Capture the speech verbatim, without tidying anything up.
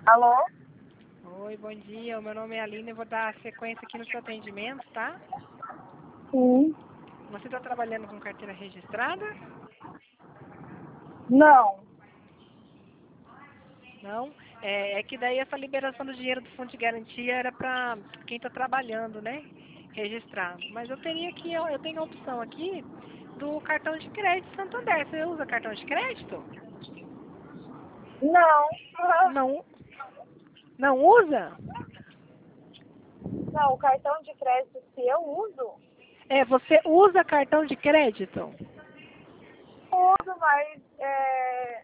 Alô? Oi, bom dia. O meu nome é Aline. Eu vou dar sequência aqui no seu atendimento, tá? Sim. Você está trabalhando com carteira registrada? Não. Não? É, é que daí essa liberação do dinheiro do fundo de garantia era para quem está trabalhando, né? Registrado. Mas eu teria aqui, ó, eu tenho a opção aqui do cartão de crédito Santander. Você usa cartão de crédito? Não. Não. Não usa? Não, o cartão de crédito que eu uso, É, você usa cartão de crédito? uso, mas é,